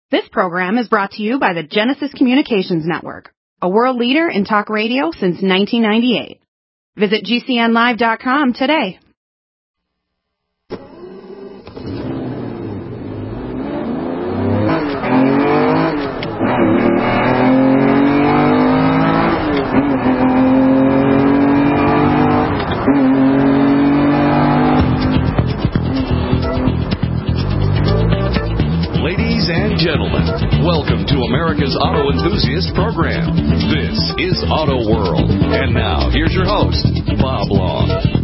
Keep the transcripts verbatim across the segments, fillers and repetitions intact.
This program is brought to you by the Genesis Communications Network, a world leader in talk radio since nineteen ninety-eight. Visit G C N live dot com today. Gentlemen, welcome to America's Auto Enthusiast Program. This is Auto World. And now, here's your host, Bob Long.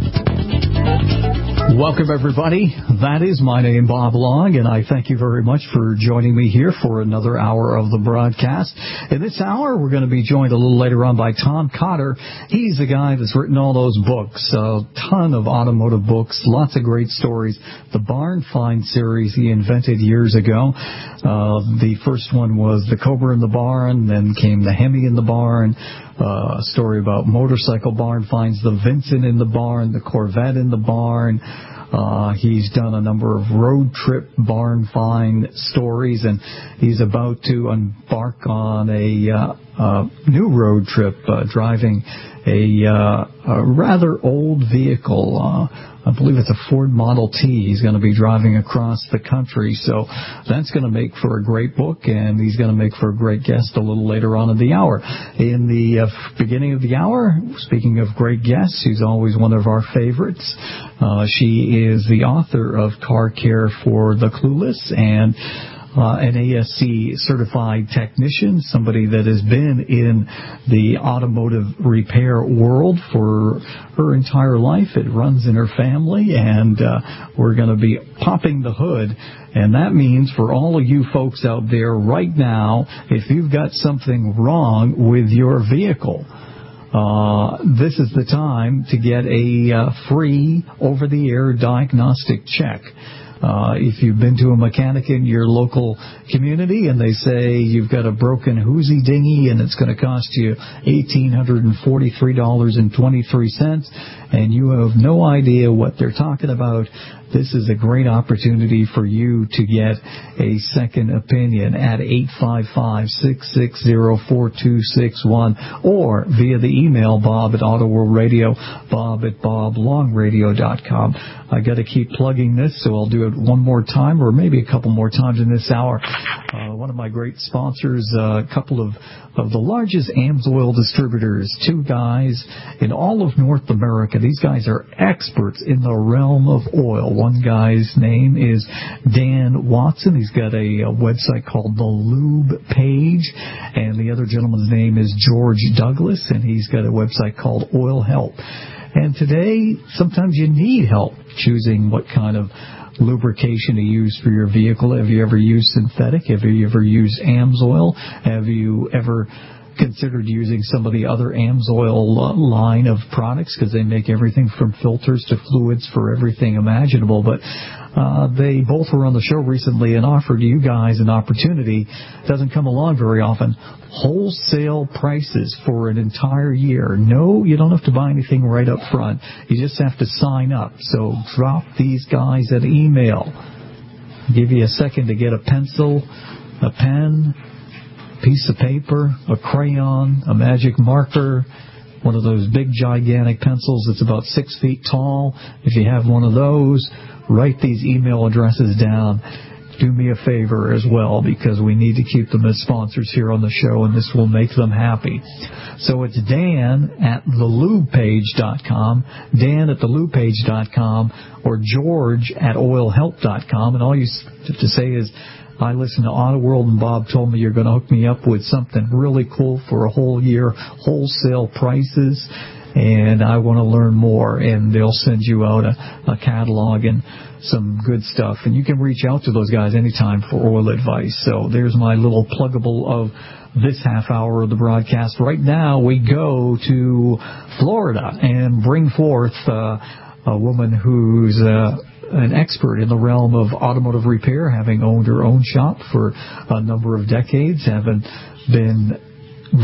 Welcome, everybody. That is my name, Bob Long, and I thank you very much for joining me here for another hour of the broadcast. In this hour, we're going to be joined a little later on by Tom Cotter. He's the guy that's written all those books, a ton of automotive books, lots of great stories. The Barn Find series he invented years ago. Uh, the first one was the Cobra in the Barn, then came the Hemi in the Barn. Uh, a story about motorcycle barn finds, the Vincent in the barn, the Corvette in the barn. Uh, he's done a number of road trip barn find stories, and he's about to embark on a, uh, uh, new road trip, uh, driving a, uh, a rather old vehicle. Uh, I believe it's a Ford Model T. He's going to be driving across the country, so that's going to make for a great book, and he's going to make for a great guest a little later on in the hour. In the uh, beginning of the hour, speaking of great guests, she's always one of our favorites. Uh, she is the author of Car Care for the Clueless and Uh, an A S C certified technician, somebody that has been in the automotive repair world for her entire life. It runs in her family, and uh, we're going to be popping the hood. And that means for all of you folks out there right now, if you've got something wrong with your vehicle, Uh, this is the time to get a uh, free over-the-air diagnostic check. Uh, if you've been to a mechanic in your local community and they say you've got a broken hoozy dinghy and it's going to cost you one thousand eight hundred forty-three dollars and twenty-three cents and you have no idea what they're talking about, this is a great opportunity for you to get a second opinion at eight five five, six six zero, four two six one or via the email Bob at Auto World Radio, Bob at bob long radio dot com. I got to keep plugging this, so I'll do it one more time or maybe a couple more times in this hour. Uh, one of my great sponsors, uh, a couple of, of the largest AMSOIL distributors, two guys in all of North America. These guys are experts in the realm of oil. One guy's name is Dan Watson. He's got a, a website called The Lube Page, and the other gentleman's name is George Douglas, and he's got a website called Oil Help. And today, sometimes you need help choosing what kind of lubrication to use for your vehicle. Have you ever used synthetic? Have you ever used AMSOIL? Have you ever considered using some of the other AMSOIL line of products, because they make everything from filters to fluids for everything imaginable? But uh, they both were on the show recently and offered you guys an opportunity. Doesn't come along very often. Wholesale prices for an entire year. No, you don't have to buy anything right up front. You just have to sign up. So drop these guys an email. Give you a second to get a pencil, a pen, piece of paper, a crayon, a magic marker, one of those big gigantic pencils that's about six feet tall. If you have one of those, write these email addresses down. Do me a favor as well, because we need to keep them as sponsors here on the show, and this will make them happy. So it's Dan at the lube page dot com, Dan at the lube page dot com, or George at oil help dot com, and all you have to say is, I listen to Auto World, and Bob told me you're going to hook me up with something really cool for a whole year, wholesale prices, and I want to learn more. And they'll send you out a, a catalog and some good stuff. And you can reach out to those guys anytime for oil advice. So there's my little pluggable of this half hour of the broadcast. Right now we go to Florida and bring forth uh, a woman who's uh, an expert in the realm of automotive repair, having owned her own shop for a number of decades, having been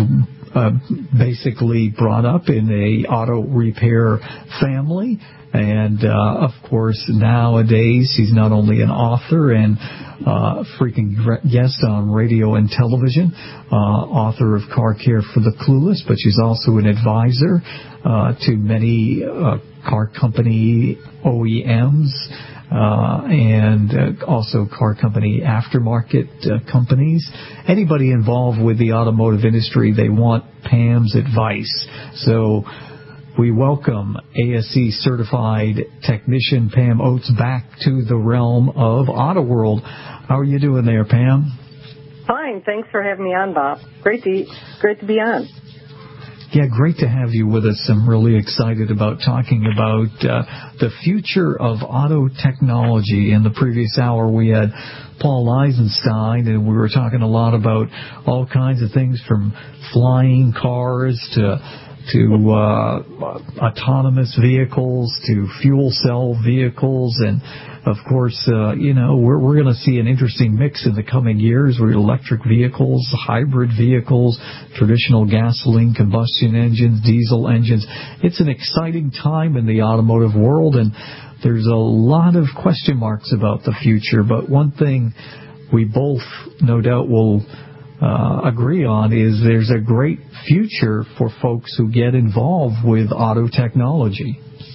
uh, basically brought up in a auto repair family. And, uh, of course, nowadays he's not only an author and uh, frequent guest on radio and television, uh, author of Car Care for the Clueless, but she's also an advisor uh, to many uh, car company O E Ms uh, and uh, also car company aftermarket uh, companies. Anybody involved with the automotive industry, they want Pam's advice. So we welcome A S C certified technician Pam Oates back to the realm of Auto World. How are you doing there, Pam? Fine. Thanks for having me on, Bob. Great to great to be on. Yeah, great to have you with us. I'm really excited about talking about uh, the future of auto technology. In the previous hour, we had Paul Eisenstein, and we were talking a lot about all kinds of things from flying cars to to uh, autonomous vehicles, to fuel cell vehicles, and of course, uh, you know, we're, we're going to see an interesting mix in the coming years with electric vehicles, hybrid vehicles, traditional gasoline combustion engines, diesel engines. It's an exciting time in the automotive world, and there's a lot of question marks about the future, but one thing we both, no doubt, will Uh, agree on is there's a great future for folks who get involved with auto technology.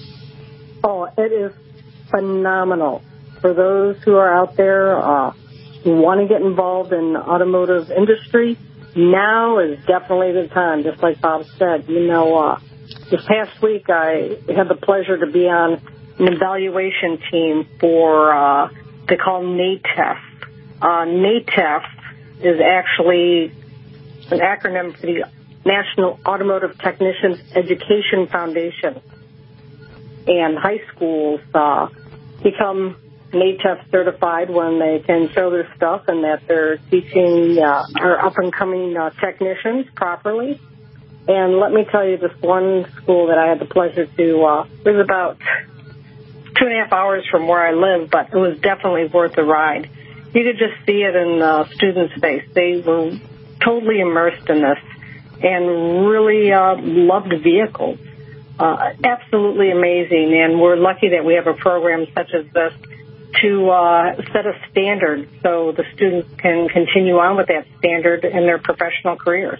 Oh, it is phenomenal. For those who are out there uh, who want to get involved in the automotive industry, now is definitely the time, just like Bob said. You know, uh, this past week I had the pleasure to be on an evaluation team for, uh, they call N A T E F. Uh, N A T E F is actually an acronym for the National Automotive Technicians Education Foundation. And high schools uh, become N A T E F certified when they can show their stuff and that they're teaching uh, our up-and-coming uh, technicians properly. And let me tell you, this one school that I had the pleasure to, uh, it was about two and a half hours from where I live, but it was definitely worth the ride. You could just see it in the students' face. They were totally immersed in this and really uh, loved vehicles. Uh, absolutely amazing, and we're lucky that we have a program such as this to uh, set a standard so the students can continue on with that standard in their professional careers.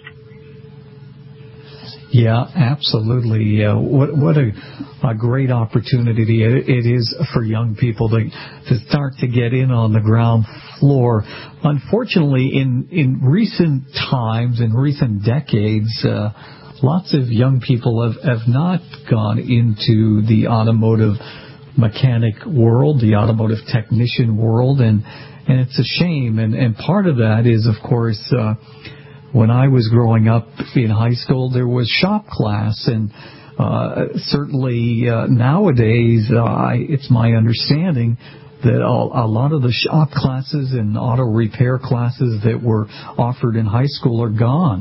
Yeah, absolutely. Uh, what what a, a great opportunity it is for young people to to start to get in on the ground floor. Unfortunately, in in recent times, in recent decades, uh, lots of young people have, have not gone into the automotive mechanic world, the automotive technician world, and and it's a shame. And and part of that is, of course, Uh, when I was growing up in high school, there was shop class, and uh, certainly uh, nowadays, uh, I, it's my understanding that a, a lot of the shop classes and auto repair classes that were offered in high school are gone.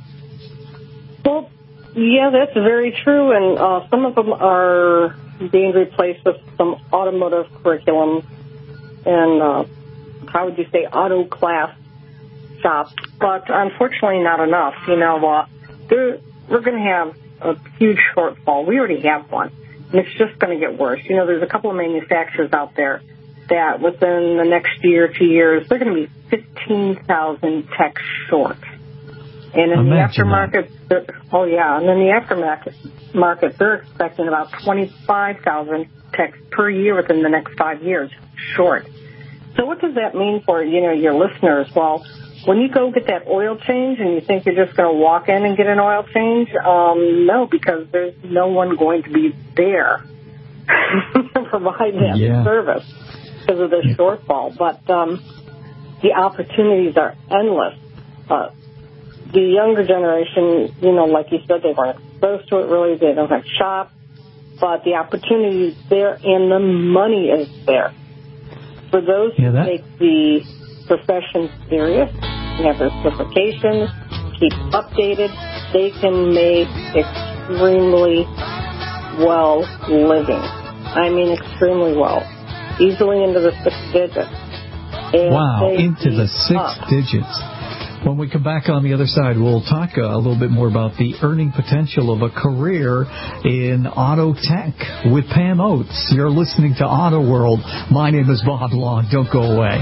Well, yeah, that's very true, and uh, some of them are being replaced with some automotive curriculum and, uh, how would you say, auto class shops, but unfortunately not enough. You know, uh, we're going to have a huge shortfall. We already have one, and it's just going to get worse. You know, there's a couple of manufacturers out there that within the next year, two years, they're going to be fifteen thousand techs short. And in Imagine the aftermarket, oh yeah, and in the aftermarket market, they're expecting about twenty-five thousand techs per year within the next five years short. So what does that mean for, you know, your listeners? Well, when you go get that oil change and you think you're just going to walk in and get an oil change, um, no, because there's no one going to be there to provide that yeah. service because of the yeah. shortfall. But um, the opportunities are endless. Uh, the younger generation, you know, like you said, they weren't exposed to it really. They don't have shops. But the opportunity is there and the money is there. For those yeah, who take the profession serious, have their certifications, keep updated, they can make extremely well living. I mean, extremely well. Easily into the six digits. And wow, into the six up. digits. When we come back on the other side, we'll talk uh, a little bit more about the earning potential of a career in auto tech with Pam Oates. You're listening to Auto World. My name is Bob Long. Don't go away.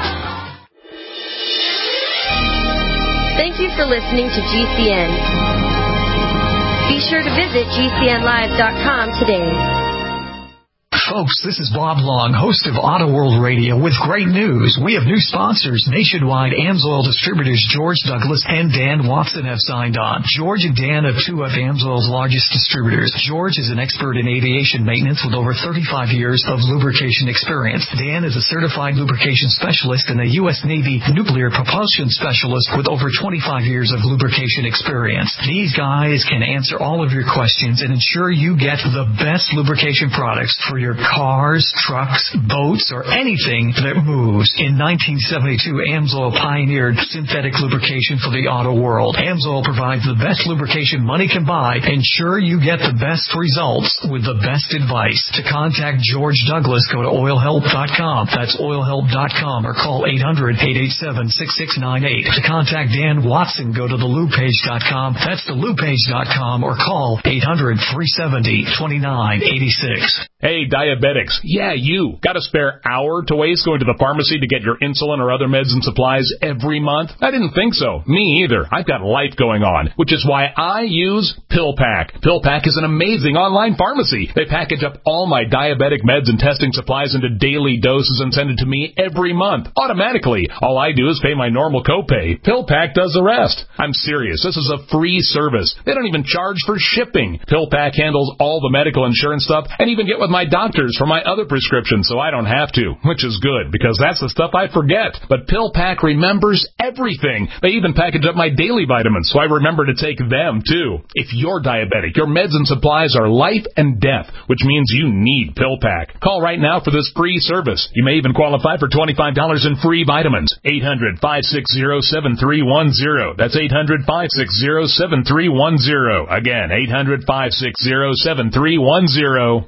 Thank you for listening to G C N. Be sure to visit G C N live dot com today. Folks, this is Bob Long, host of Auto World Radio, with great news. We have new sponsors. Nationwide AMSOIL distributors George Douglas and Dan Watson have signed on. George and Dan are two of AMSOIL's largest distributors. George is an expert in aviation maintenance with over thirty-five years of lubrication experience. Dan is a certified lubrication specialist and a U S Navy nuclear propulsion specialist with over twenty-five years of lubrication experience. These guys can answer all of your questions and ensure you get the best lubrication products for your cars, trucks, boats, or anything that moves. In nineteen seventy-two, AMSOIL pioneered synthetic lubrication for the auto world. AMSOIL provides the best lubrication money can buy. Ensure you get the best results with the best advice. To contact George Douglas, go to oil help dot com. That's oil help dot com, or call eight hundred, eight eight seven, six six nine eight. To contact Dan Watson, go to the lube page dot com. That's the lube page dot com, or call eight hundred, three seven zero, two nine eight six. Hey, diabetics. Yeah, you. Got a spare hour to waste going to the pharmacy to get your insulin or other meds and supplies every month? I didn't think so. Me either. I've got life going on, which is why I use PillPack. PillPack is an amazing online pharmacy. They package up all my diabetic meds and testing supplies into daily doses and send it to me every month, automatically. All I do is pay my normal copay. PillPack does the rest. I'm serious. This is a free service. They don't even charge for shipping. PillPack handles all the medical insurance stuff and even get with my doctors for my other prescriptions, so I don't have to, which is good, because that's the stuff I forget. But PillPack remembers everything. They even package up my daily vitamins, so I remember to take them, too. If you're diabetic, your meds and supplies are life and death, which means you need PillPack. Call right now for this free service. You may even qualify for twenty-five dollars in free vitamins. eight hundred, five six zero, seven three one zero. That's eight hundred, five six zero, seven three one zero. Again, eight hundred, five six zero, seven three one zero.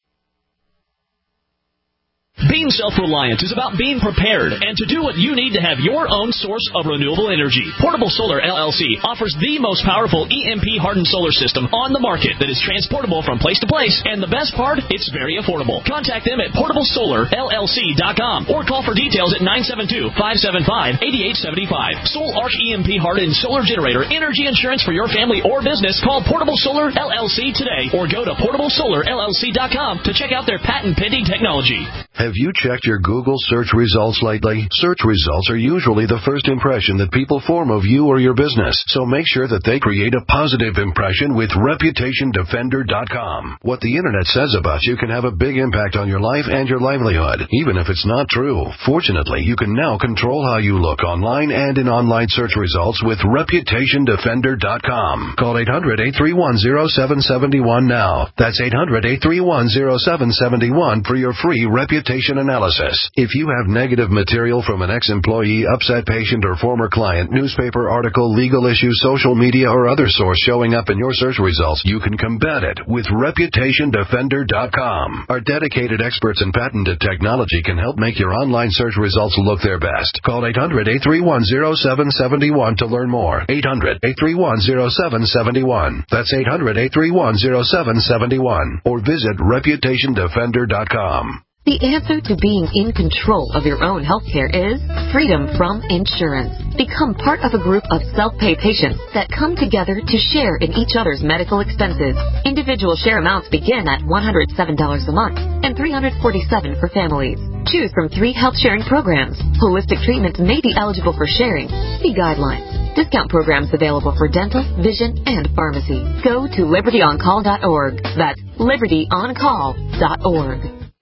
Being self-reliant is about being prepared and to do what you need to have your own source of renewable energy. Portable Solar L L C offers the most powerful E M P-hardened solar system on the market that is transportable from place to place, and the best part, it's very affordable. Contact them at portable solar L L C dot com or call for details at nine seven two, five seven five, eight eight seven five. Sol Arc E M P-hardened solar generator energy insurance for your family or business. Call Portable Solar L L C today or go to portable solar L L C dot com to check out their patent-pending technology. Have you checked your Google search results lately? Search results are usually the first impression that people form of you or your business, so make sure that they create a positive impression with reputation defender dot com. What the Internet says about you can have a big impact on your life and your livelihood, even if it's not true. Fortunately, you can now control how you look online and in online search results with reputation defender dot com. Call eight hundred, eight three one, zero seven seven one now. That's eight hundred, eight three one, zero seven seven one for your free reputation analysis. If you have negative material from an ex-employee, upset patient, or former client, newspaper article, legal issue, social media, or other source showing up in your search results, you can combat it with reputation defender dot com. Our dedicated experts in patented technology can help make your online search results look their best. Call eight hundred, eight three one, zero seven seven one to learn more. eight hundred, eight three one, zero seven seven one. That's eight hundred, eight three one, zero seven seven one. Or visit reputation defender dot com. The answer to being in control of your own healthcare is freedom from insurance. Become part of a group of self-pay patients that come together to share in each other's medical expenses. Individual share amounts begin at one hundred seven dollars a month and three hundred forty-seven dollars for families. Choose from three health sharing programs. Holistic treatments may be eligible for sharing. See guidelines. Discount programs available for dental, vision, and pharmacy. Go to liberty on call dot org. That's liberty on call dot org.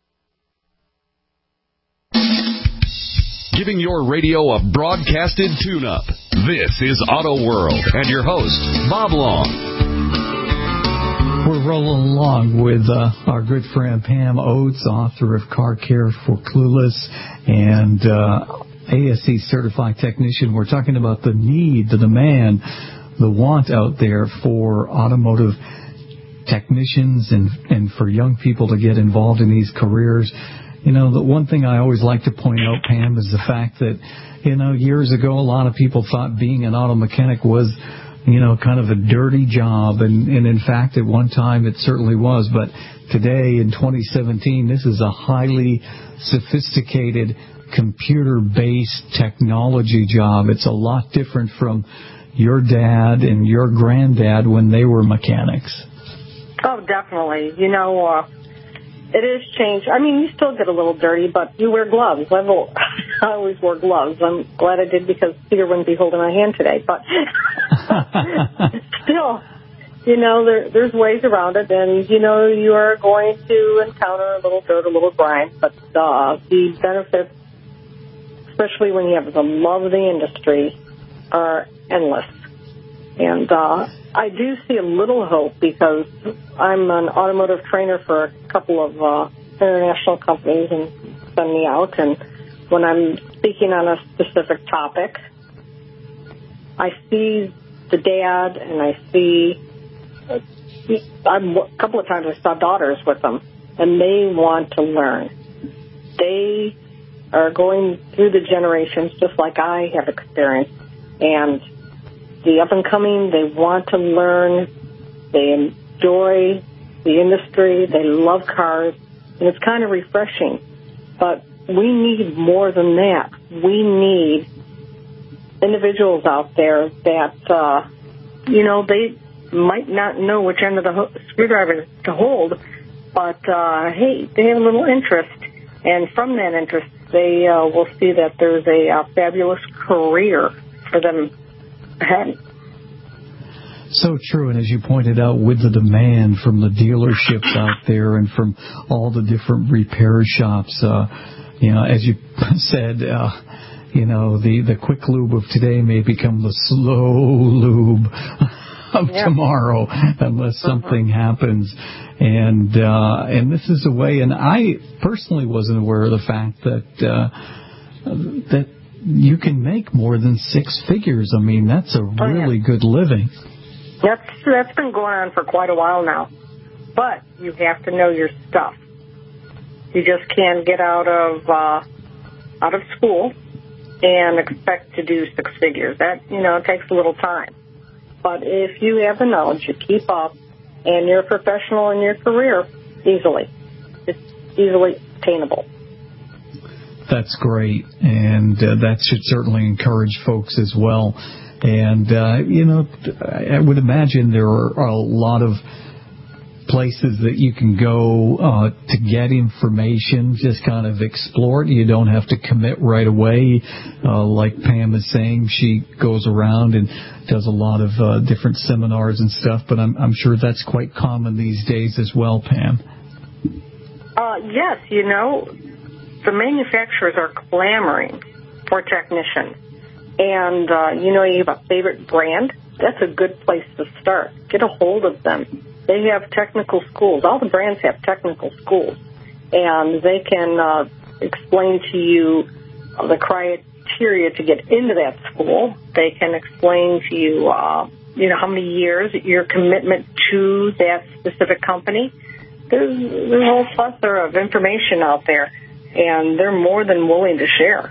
Giving your radio a broadcasted tune-up. This is Auto World, and your host, Bob Long. We're rolling along with uh, our good friend Pam Oates, author of Car Care for Clueless, and uh, A S C certified technician. We're talking about the need, the demand, the want out there for automotive technicians and, and for young people to get involved in these careers. you know, the one thing I always like to point out, Pam, is the fact that, you know, years ago, a lot of people thought being an auto mechanic was, you know, kind of a dirty job. And, and in fact, at one time it certainly was. But today, in twenty seventeen, this is a highly sophisticated computer-based technology job. It's a lot different from your dad and your granddad when they were mechanics. Oh, definitely. You know, uh, it is changed. I mean, you still get a little dirty, but you wear gloves. I've, I always wore gloves. I'm glad I did because Peter wouldn't be holding my hand today. But still, you know, there, there's ways around it. And, you know, you are going to encounter a little dirt, a little grime. But uh, the benefits, especially when you have the love of the industry, are endless. And uh, I do see a little hope because I'm an automotive trainer for a couple of uh, international companies and send me out. And when I'm speaking on a specific topic, I see the dad and I see, I'm, a couple of times I saw daughters with them, and they want to learn. They are going through the generations just like I have experienced. And the up-and-coming, they want to learn, they enjoy the industry, they love cars, and it's kind of refreshing. But we need more than that. We need individuals out there that, uh, you know, they might not know which end of the ho- screwdriver to hold, but, uh, hey, they have a little interest. And from that interest, they uh, will see that there's a uh, fabulous career for them ahead. So true, and as you pointed out, with the demand from the dealerships out there and from all the different repair shops, uh, you know, as you said, uh, you know, the, the quick lube of today may become the slow lube of yeah. tomorrow unless something uh-huh. happens. And uh, and this is a way, and I personally wasn't aware of the fact that uh, that you can make more than six figures. I mean, that's a oh, really yeah. good living. That's that's been going on for quite a while now. But you have to know your stuff. You just can't get out of uh, out of school and expect to do six figures. That, you know, takes a little time. But if you have the knowledge, you keep up, and you're a professional in your career, easily. It's easily attainable. That's great, and uh, that should certainly encourage folks as well. And, uh, you know, I would imagine there are a lot of places that you can go uh, to get information, just kind of explore it. You don't have to commit right away. Uh, like Pam is saying, she goes around and does a lot of uh, different seminars and stuff, but I'm, I'm sure that's quite common these days as well, Pam. Uh, yes, you know, the manufacturers are clamoring for technicians. And, uh, you know, you have a favorite brand, that's a good place to start. Get a hold of them. They have technical schools. All the brands have technical schools. And they can uh, explain to you the criteria to get into that school. They can explain to you, uh, you know, how many years, your commitment to that specific company. There's, there's a whole plethora of information out there, and they're more than willing to share.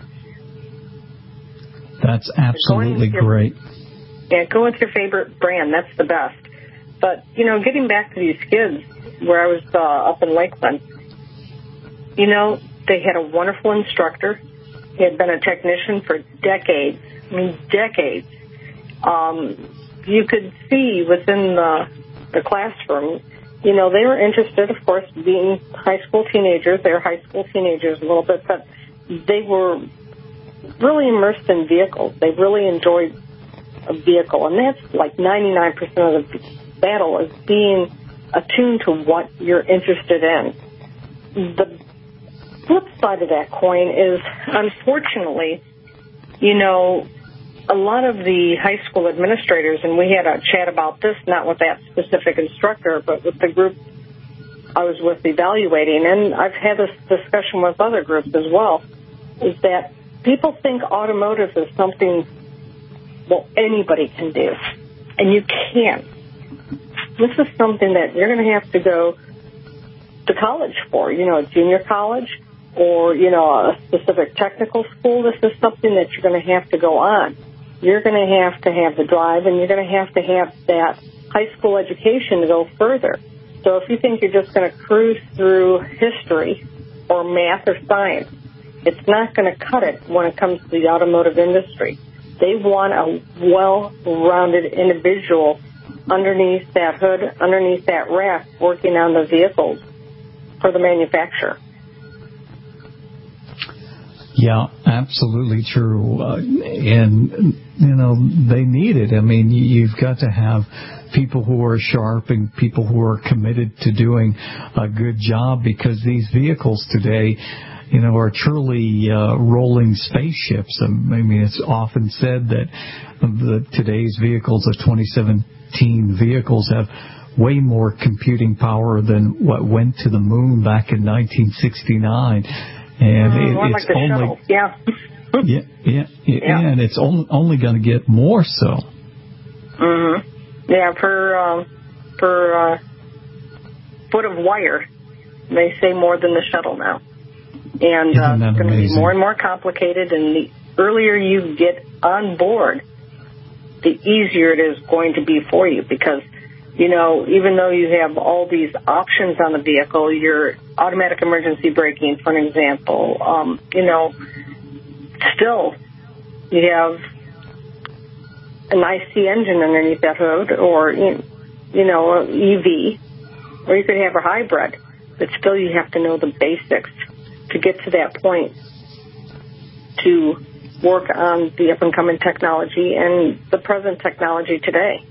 That's absolutely your, great. Yeah, go with your favorite brand. That's the best. But, you know, getting back to these kids, where I was uh, up in Lakeland, you know, they had a wonderful instructor. He had been a technician for decades. I mean, decades. Um, you could see within the, the classroom, you know, they were interested, of course, being high school teenagers. They were high school teenagers a little bit, but they were really immersed in vehicles. They really enjoyed a vehicle, and that's like ninety-nine percent of the battle is being attuned to what you're interested in. The flip side of that coin is, unfortunately, you know, a lot of the high school administrators, and we had a chat about this, not with that specific instructor, but with the group I was with evaluating, and I've had this discussion with other groups as well, is that people think automotive is something, well, anybody can do, and you can't. This is something that you're going to have to go to college for, you know, junior college, or, you know, a specific technical school. This is something that you're going to have to go on. You're going to have to have the drive, and you're going to have to have that high school education to go further. So if you think you're just going to cruise through history or math or science, it's not going to cut it when it comes to the automotive industry. They want a well-rounded individual underneath that hood, underneath that rack, working on the vehicles for the manufacturer. Yeah, absolutely true. Uh, and, you know, they need it. I mean, you've got to have people who are sharp and people who are committed to doing a good job, because these vehicles today, you know, are truly uh, rolling spaceships. I mean, it's often said that the, today's vehicles, the twenty seventeen vehicles, have way more computing power than what went to the moon back in nineteen sixty-nine. And mm, it, more it's like the only, shuttle. Yeah. yeah, yeah, yeah, yeah, and it's only, only going to get more so. Mm-hmm. Yeah, per um, per uh, foot of wire, they say more than the shuttle now. And uh, it's going to be more and more complicated, and the earlier you get on board, the easier it is going to be for you, because, you know, even though you have all these options on the vehicle, your automatic emergency braking, for an example, um, you know, still you have an I C engine underneath that hood, or, you know, an E V, or you could have a hybrid, but still you have to know the basics to get to that point to work on the up-and-coming technology and the present technology today.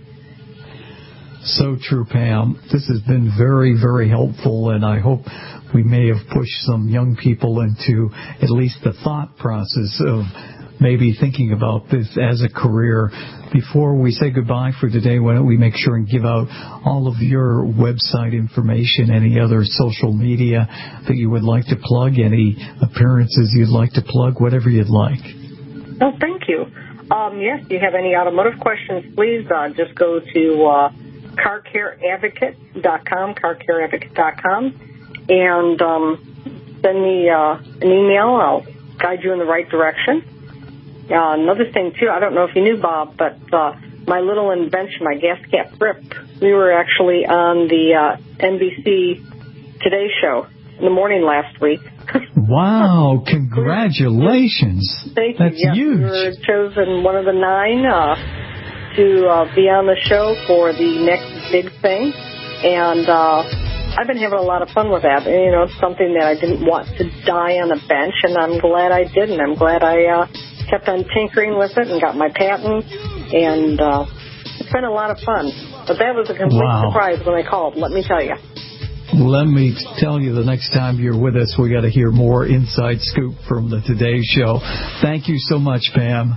So true, Pam. This has been very, very helpful, and I hope we may have pushed some young people into at least the thought process of maybe thinking about this as a career. Before we say goodbye for today, why don't we make sure and give out all of your website information, any other social media that you would like to plug, any appearances you'd like to plug, whatever you'd like. Oh, thank you. Um, yes, if you have any automotive questions, please uh, just go to uh, car care advocate dot com, car care advocate dot com, and um, send me uh, an email. I'll guide you in the right direction. Uh, another thing, too, I don't know if you knew, Bob, but uh, my little invention, my gas cap grip, we were actually on the uh, N B C Today show in the morning last week. Wow, congratulations. Thank That's you. Yes, huge. we were chosen one of the nine uh, to uh, be on the show for the next big thing. And uh, I've been having a lot of fun with that. You know, it's something that I didn't want to die on a bench, and I'm glad I didn't. I'm glad I uh, kept on tinkering with it and got my patent, and uh, it's been a lot of fun. But that was a complete wow. surprise when they called, let me tell you. Let me tell you, the next time you're with us, we got to hear more inside scoop from the Today Show. Thank you so much, Pam.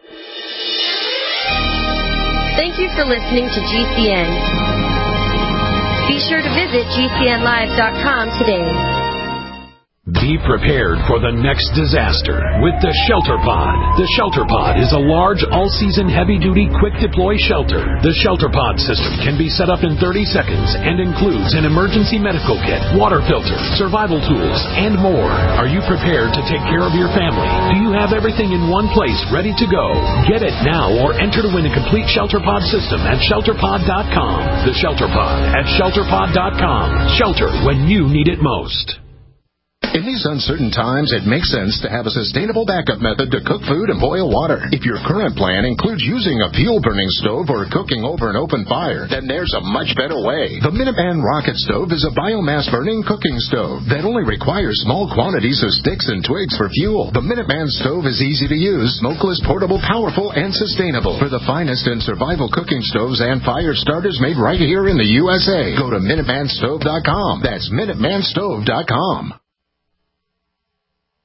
Thank you for listening to G C N. Be sure to visit G C N live dot com today. Be prepared for the next disaster with the Shelter Pod. The Shelter Pod is a large, all-season, heavy-duty, quick-deploy shelter. The Shelter Pod system can be set up in thirty seconds and includes an emergency medical kit, water filter, survival tools, and more. Are you prepared to take care of your family? Do you have everything in one place ready to go? Get it now or enter to win a complete Shelter Pod system at shelter pod dot com. The Shelter Pod at shelter pod dot com. Shelter when you need it most. In these uncertain times, it makes sense to have a sustainable backup method to cook food and boil water. If your current plan includes using a fuel-burning stove or cooking over an open fire, then there's a much better way. The Minuteman Rocket Stove is a biomass-burning cooking stove that only requires small quantities of sticks and twigs for fuel. The Minuteman Stove is easy to use, smokeless, portable, powerful, and sustainable. For the finest in survival cooking stoves and fire starters made right here in the U S A, go to minuteman stove dot com. That's minuteman stove dot com.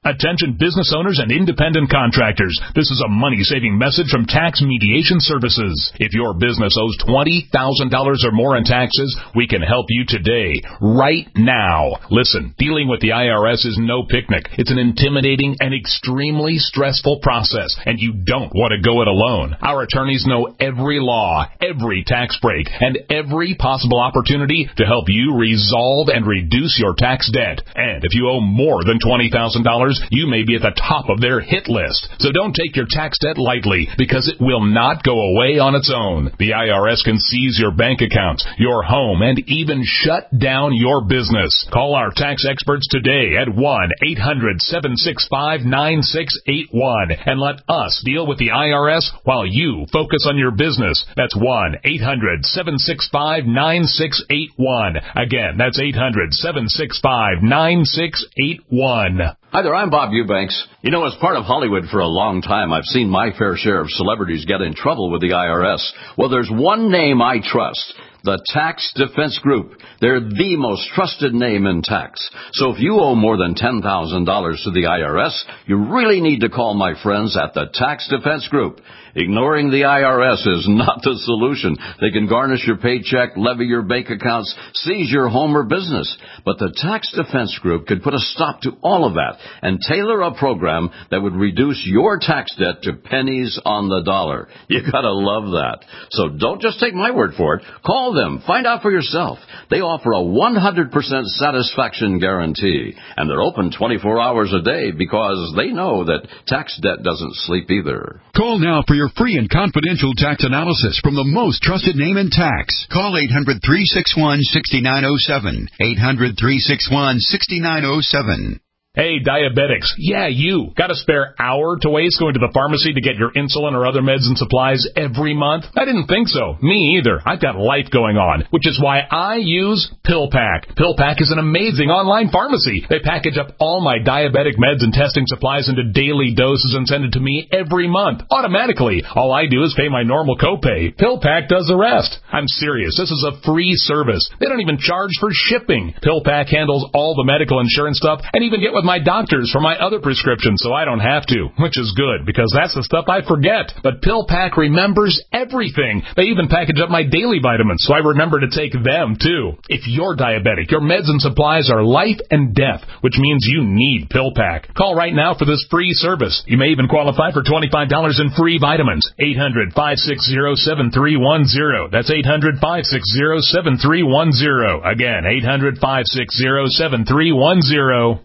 Attention business owners and independent contractors. This is a money-saving message from Tax Mediation Services. If your business owes twenty thousand dollars or more in taxes, we can help you today, right now. Listen, dealing with the I R S is no picnic. It's an intimidating and extremely stressful process, and you don't want to go it alone. Our attorneys know every law, every tax break, and every possible opportunity to help you resolve and reduce your tax debt. And if you owe more than twenty thousand dollars, you may be at the top of their hit list. So don't take your tax debt lightly, because it will not go away on its own. The I R S can seize your bank accounts, your home, and even shut down your business. Call our tax experts today at one eight hundred seven six five nine six eight one and let us deal with the I R S while you focus on your business. That's one eight hundred seven six five nine six eight one. Again, that's eight hundred seven six five nine six eight one. Hi there, I'm Bob Eubanks. You know, as part of Hollywood for a long time, I've seen my fair share of celebrities get in trouble with the I R S. Well, there's one name I trust. The Tax Defense Group. They're the most trusted name in tax. So if you owe more than ten thousand dollars to the I R S, you really need to call my friends at the Tax Defense Group. Ignoring the I R S is not the solution. They can garnish your paycheck, levy your bank accounts, seize your home or business. But the Tax Defense Group could put a stop to all of that and tailor a program that would reduce your tax debt to pennies on the dollar. You gotta love that. So don't just take my word for it. Call them. Find out for yourself. They offer a one hundred percent satisfaction guarantee. And they're open twenty-four hours a day because they know that tax debt doesn't sleep either. Call now for your free and confidential tax analysis from the most trusted name in tax. Call eight hundred three six one six nine zero seven. eight hundred three six one six nine zero seven. Hey, diabetics. Yeah, you. Got a spare hour to waste going to the pharmacy to get your insulin or other meds and supplies every month? I didn't think so. Me either. I've got life going on, which is why I use PillPack. PillPack is an amazing online pharmacy. They package up all my diabetic meds and testing supplies into daily doses and send it to me every month, automatically. All I do is pay my normal copay. PillPack does the rest. I'm serious. This is a free service. They don't even charge for shipping. PillPack handles all the medical insurance stuff and even get with my doctors for my other prescriptions, so I don't have to, which is good, because that's the stuff I forget. But PillPack remembers everything. They even package up my daily vitamins, so I remember to take them, too. If you're diabetic, your meds and supplies are life and death, which means you need PillPack. Call right now for this free service. You may even qualify for twenty-five dollars in free vitamins. eight hundred five six zero seven three one zero. That's eight hundred five six zero seven three one zero. Again, eight hundred five six zero seven three one zero.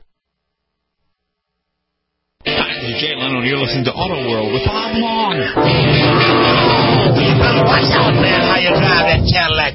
Hi, this is Jay Leno, and you're listening to Auto World with Bob Long. You better watch out, man, how you drive that Cadillac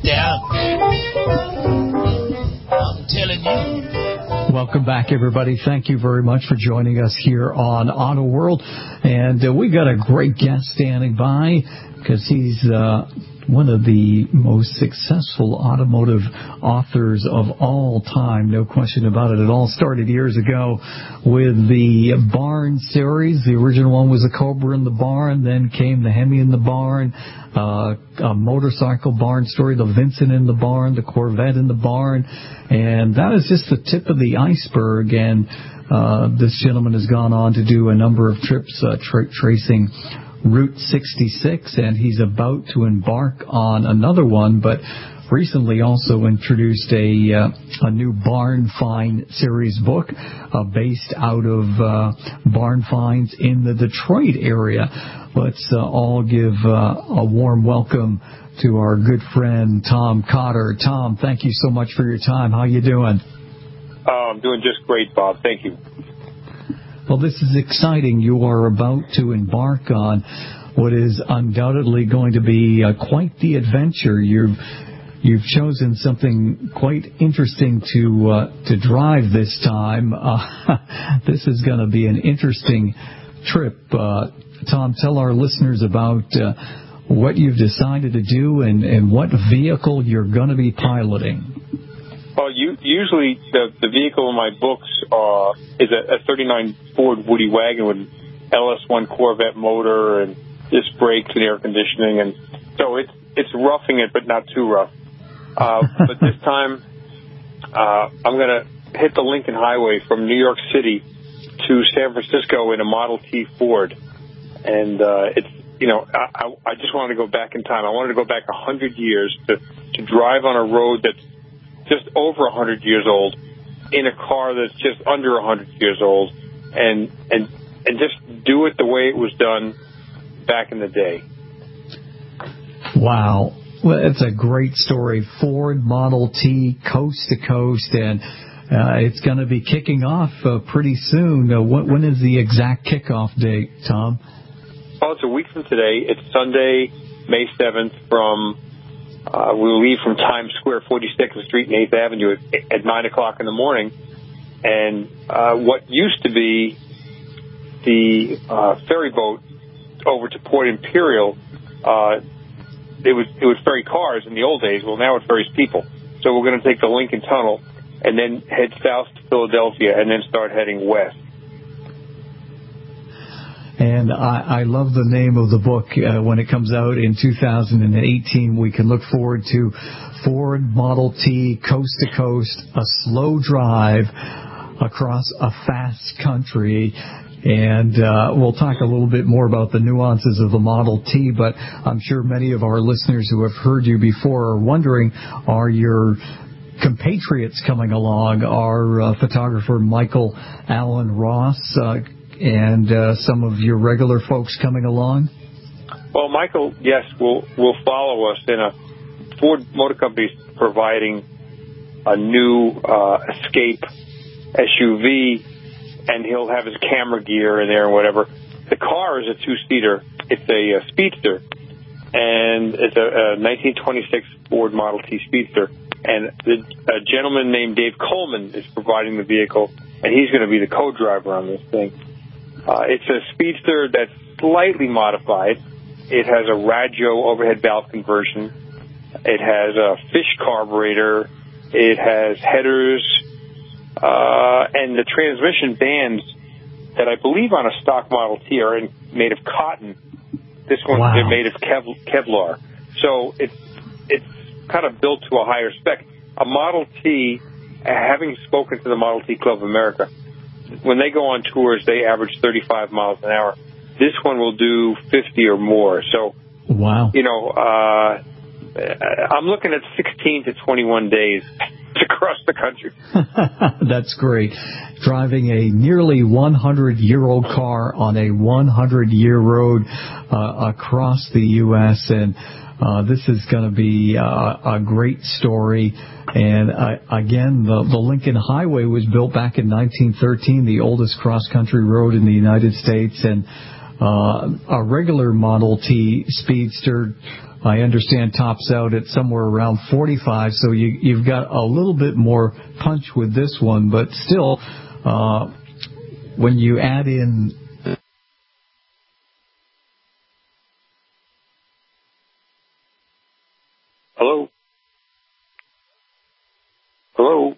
there. I'm telling you. Welcome back, everybody. Thank you very much for joining us here on Auto World. And uh, we got a great guest standing by because he's uh, one of the most successful automotive authors of all time. No question about it. It all started years ago with the Barn series. The original one was the Cobra in the Barn. Then came the Hemi in the Barn, uh, a motorcycle barn story, the Vincent in the Barn, the Corvette in the Barn. And that is just the tip of the iceberg. And uh, this gentleman has gone on to do a number of trips uh, tra- tracing Route sixty-six, and he's about to embark on another one, but recently also introduced a uh, a new Barn Find series book uh, based out of uh, barn finds in the Detroit area. Let's uh, all give uh, a warm welcome to our good friend Tom Cotter. Tom, thank you so much for your time. How you doing? Oh, I'm doing just great, Bob. Thank you. Well, this is exciting. You are about to embark on what is undoubtedly going to be uh, quite the adventure. You've you've chosen something quite interesting to uh, to drive this time. Uh, this is going to be an interesting trip. Uh, Tom, tell our listeners about uh, what you've decided to do and, and what vehicle you're going to be piloting. Well, you, usually the, the vehicle in my books uh, is a, a thirty-nine Ford Woody wagon with L S one Corvette motor and disc brakes and air conditioning, and so it's it's roughing it, but not too rough. Uh, but this time, uh, I'm going to hit the Lincoln Highway from New York City to San Francisco in a Model T Ford, and uh, it's you know I, I just wanted to go back in time. I wanted to go back a hundred years to to drive on a road that's just over a hundred years old in a car that's just under a hundred years old, and and and just do it the way it was done back in the day. Wow. Well, it's a great story. Ford Model T, coast to coast, and uh, it's going to be kicking off uh, pretty soon. Uh, when, when is the exact kickoff date, Tom? Oh, it's a week from today. It's Sunday, May seventh from, uh, we'll leave from Times Square, forty-second Street and eighth Avenue at, at nine o'clock in the morning. And uh, what used to be the uh, ferry boat over to Port Imperial, uh, it was it was ferry cars in the old days. Well, now it ferries people. So we're going to take the Lincoln Tunnel and then head south to Philadelphia and then start heading west. And I, I love the name of the book. Uh, when it comes out in two thousand eighteen, we can look forward to Ford Model T, Coast to Coast, a slow drive across a fast country. And uh, we'll talk a little bit more about the nuances of the Model T, but I'm sure many of our listeners who have heard you before are wondering, are your compatriots coming along? Are uh, photographer Michael Allen Ross uh, and uh, some of your regular folks coming along? Well, Michael, yes, will will follow us in a Ford Motor Company is providing a new uh, Escape S U V, and he'll have his camera gear in there and whatever. The car is a two-seater. It's a, a Speedster, and it's a, a nineteen twenty-six Ford Model T Speedster. And the, a gentleman named Dave Coleman is providing the vehicle, and he's going to be the co-driver on this thing. Uh, it's a Speedster that's slightly modified. It has a radio overhead valve conversion. It has a fish carburetor. It has headers. Uh, and the transmission bands that I believe on a stock Model T are in, made of cotton. This one, wow. They're made of Kev- Kevlar. So it's it's kind of built to a higher spec. A Model T, having spoken to the Model T Club of America, when they go on tours, they average thirty-five miles an hour. This one will do fifty or more. So, wow. You know, uh, I'm looking at sixteen to twenty-one days to cross the country. That's great. Driving a nearly hundred-year-old car on a hundred-year road uh, across the U S, and uh, this is going to be uh, a great story. And uh, again, the, the Lincoln Highway was built back in nineteen thirteen, the oldest cross-country road in the United States, and uh, a regular Model T Speedster, I understand, tops out at somewhere around forty-five, so you, you've got a little bit more punch with this one, but still, uh, when you add in... Hello? Hello?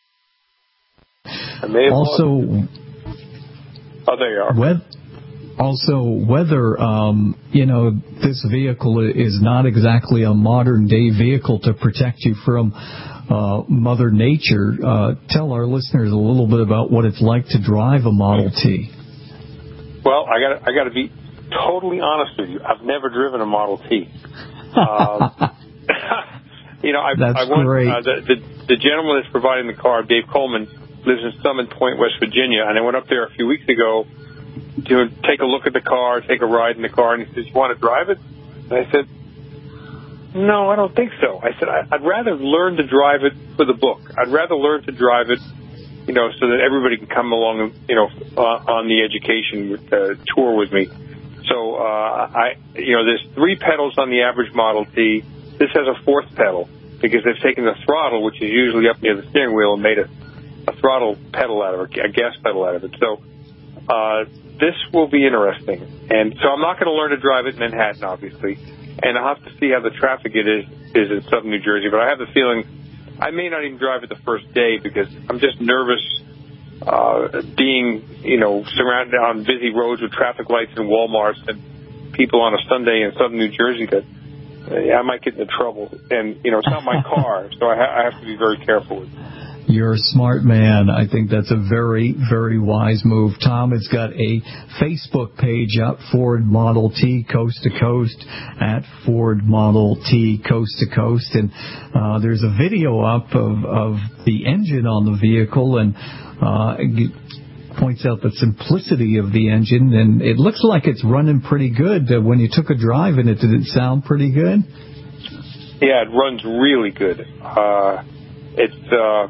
I may have also, lost. Oh, there you are. Web- Also, whether, um, you know, this vehicle is not exactly a modern-day vehicle to protect you from uh, Mother Nature, uh, tell our listeners a little bit about what it's like to drive a Model T. Well, I got I got to be totally honest with you. I've never driven a Model T. Um, you know, I, That's I went, great. Uh, the, the, the gentleman that's providing the car, Dave Coleman, lives in Summit Point, West Virginia, and I went up there a few weeks ago to take a look at the car, take a ride in the car, and he says, "You want to drive it?" And I said, "No, I don't think so." I said, "I'd rather learn to drive it for the book. I'd rather learn to drive it, you know, so that everybody can come along, and, you know, uh, on the education uh, tour with me." So, uh, I, you know, there's three pedals on the average Model T. This has a fourth pedal because they've taken the throttle, which is usually up near the steering wheel, and made a, a throttle pedal out of it, a gas pedal out of it. So, uh, this will be interesting. And so I'm not going to learn to drive it in Manhattan, obviously. And I'll have to see how the traffic it is, is in southern New Jersey. But I have the feeling I may not even drive it the first day because I'm just nervous uh, being, you know, surrounded on busy roads with traffic lights and Walmarts and people on a Sunday in southern New Jersey that uh, I might get into trouble. And, you know, it's not my car, so I, ha- I have to be very careful with it. You're a smart man. I think that's a very, very wise move. Tom has got a Facebook page up, Ford Model T Coast to Coast, at Ford Model T Coast to Coast. And uh, there's a video up of, of the engine on the vehicle, and uh, it points out the simplicity of the engine. And it looks like it's running pretty good. Uh, when you took a drive in it, did it sound pretty good? Yeah, it runs really good. Uh, it's uh,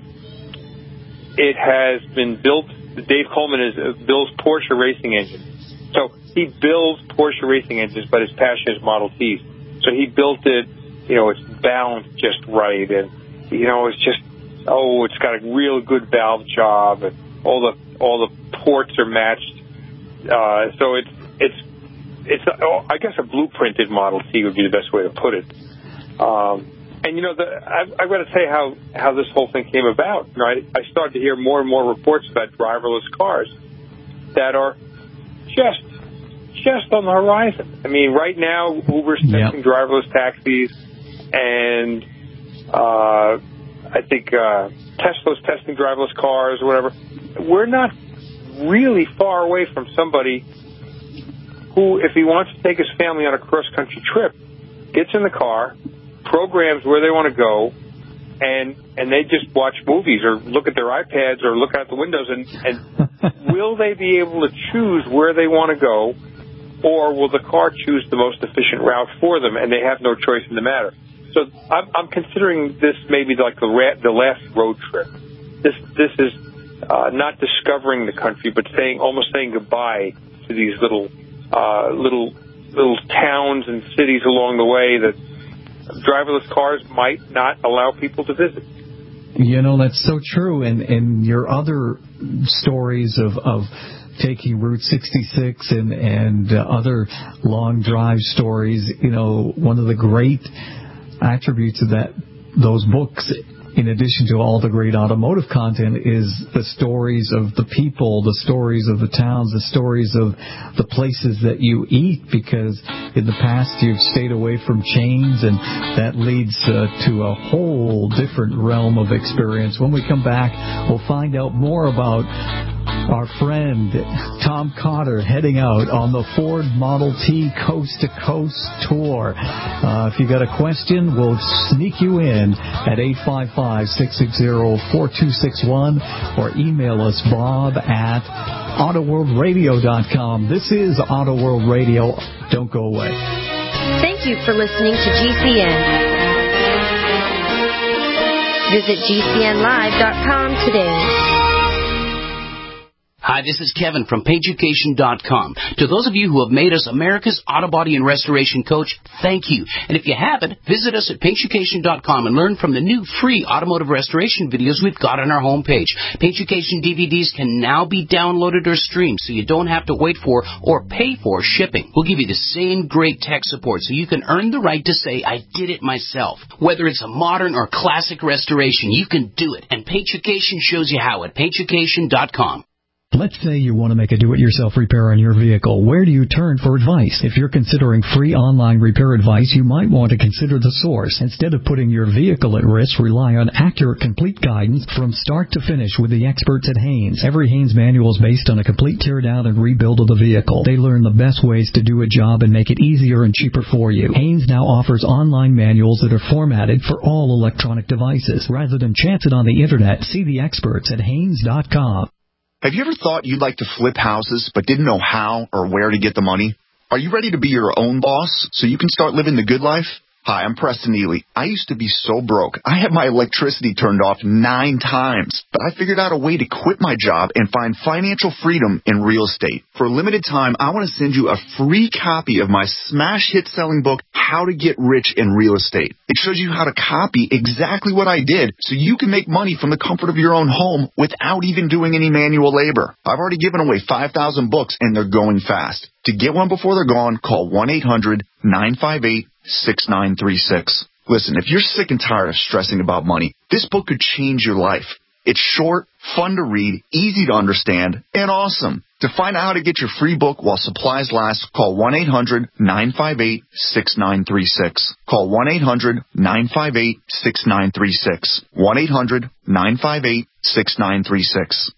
it has been built. Dave Coleman is uh, builds Porsche racing engines, so he builds Porsche racing engines, but his passion is Model Ts. So he built it. You know, it's balanced just right, and you know, it's just oh, it's got a real good valve job, and all the all the ports are matched. Uh, so it's it's it's oh, I guess a blueprinted Model T would be the best way to put it. Um, and, you know, the, I've, I've got to say how, how this whole thing came about. You know, I, I started to hear more and more reports about driverless cars that are just just on the horizon. I mean, right now, Uber's testing yep. driverless taxis, and uh, I think uh, Tesla's testing driverless cars or whatever. We're not really far away from somebody who, if he wants to take his family on a cross-country trip, gets in the car, programs where they want to go, and and they just watch movies or look at their iPads or look out the windows, and, and will they be able to choose where they want to go, or will the car choose the most efficient route for them, and they have no choice in the matter? So I'm, I'm considering this maybe like the, ra- the last road trip. This this is uh, not discovering the country, but saying almost saying goodbye to these little uh, little little towns and cities along the way that driverless cars might not allow people to visit. You know, that's so true. And, and your other stories of, of taking Route sixty-six and, and uh, other long drive stories, you know, one of the great attributes of that those books, in addition to all the great automotive content, is the stories of the people, the stories of the towns, the stories of the places that you eat, because in the past you've stayed away from chains, and that leads uh, to a whole different realm of experience. When we come back, we'll find out more about our friend Tom Cotter heading out on the Ford Model T Coast to Coast tour. Uh, if you got a question, we'll sneak you in at eight five five, six six zero, four two six one or email us Bob at auto world radio dot com. This is Auto World Radio. Don't go away. Thank you for listening to G C N. Visit G C N live dot com today. Hi, this is Kevin from Pageducation dot com. To those of you who have made us America's Auto Body and Restoration Coach, thank you. And if you haven't, visit us at Pageducation dot com and learn from the new free automotive restoration videos we've got on our homepage. Pageducation D V Ds can now be downloaded or streamed, so you don't have to wait for or pay for shipping. We'll give you the same great tech support so you can earn the right to say, I did it myself. Whether it's a modern or classic restoration, you can do it. And Pageducation shows you how at Pageducation dot com. Let's say you want to make a do-it-yourself repair on your vehicle. Where do you turn for advice? If you're considering free online repair advice, you might want to consider The Source. Instead of putting your vehicle at risk, rely on accurate, complete guidance from start to finish with the experts at Haynes. Every Haynes manual is based on a complete tear-down and rebuild of the vehicle. They learn the best ways to do a job and make it easier and cheaper for you. Haynes now offers online manuals that are formatted for all electronic devices. Rather than chance it on the Internet, see the experts at Haynes dot com. Have you ever thought you'd like to flip houses but didn't know how or where to get the money? Are you ready to be your own boss so you can start living the good life? Hi, I'm Preston Neely. I used to be so broke. I had my electricity turned off nine times, but I figured out a way to quit my job and find financial freedom in real estate. For a limited time, I want to send you a free copy of my smash hit selling book, How to Get Rich in Real Estate. It shows you how to copy exactly what I did so you can make money from the comfort of your own home without even doing any manual labor. I've already given away five thousand books and they're going fast. To get one before they're gone, call one eight hundred, nine five eight, six nine three six. Listen, if you're sick and tired of stressing about money, this book could change your life. It's short, fun to read, easy to understand, and awesome. To find out how to get your free book while supplies last, call one eight hundred nine five eight six nine three six. Call one eight hundred nine five eight six nine three six. one eight hundred nine five eight six nine three six.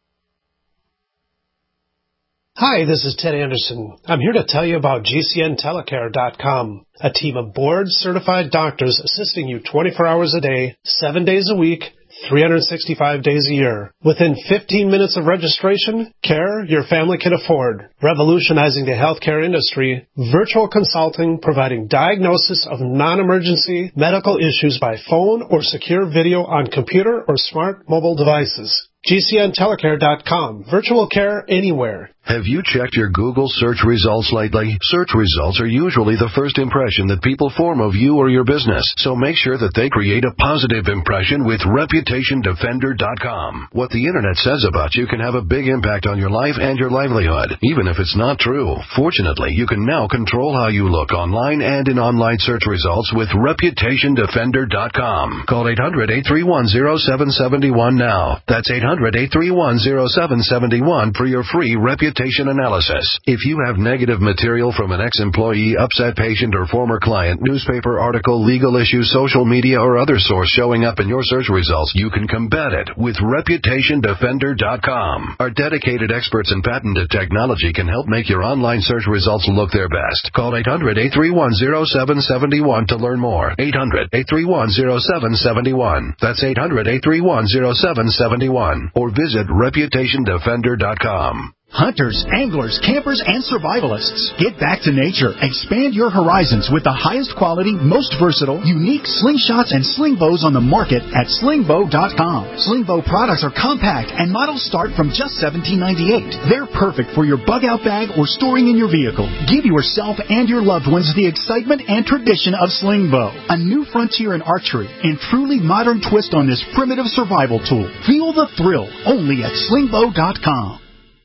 Hi, this is Ted Anderson. I'm here to tell you about G C N telecare dot com, a team of board-certified doctors assisting you twenty-four hours a day, seven days a week, three hundred sixty-five days a year. Within fifteen minutes of registration, care your family can afford. Revolutionizing the healthcare industry, virtual consulting providing diagnosis of non-emergency medical issues by phone or secure video on computer or smart mobile devices. G C N telecare dot com. Virtual care anywhere. Have you checked your Google search results lately? Search results are usually the first impression that people form of you or your business, so make sure that they create a positive impression with reputation defender dot com. What the Internet says about you can have a big impact on your life and your livelihood, even if it's not true. Fortunately, you can now control how you look online and in online search results with reputation defender dot com. Call eight hundred eight three one zero seven seven one now. That's eight hundred eight three one zero seven seven one for your free reputation analysis. If you have negative material from an ex-employee, upset patient, or former client, newspaper article, legal issue, social media, or other source showing up in your search results, you can combat it with reputation defender dot com. Our dedicated experts in patented technology can help make your online search results look their best. Call eight hundred eight three one zero seven seven one to learn more. eight hundred eight three one zero seven seven one. That's eight hundred eight three one zero seven seven one. Or visit reputation defender dot com. Hunters, anglers, campers, and survivalists. Get back to nature. Expand your horizons with the highest quality, most versatile, unique slingshots and sling bows on the market at sling bow dot com. Sling bow products are compact and models start from just seventeen ninety-eight. They're perfect for your bug out bag or storing in your vehicle. Give yourself and your loved ones the excitement and tradition of sling bow, a new frontier in archery and truly modern twist on this primitive survival tool. Feel the thrill only at sling bow dot com.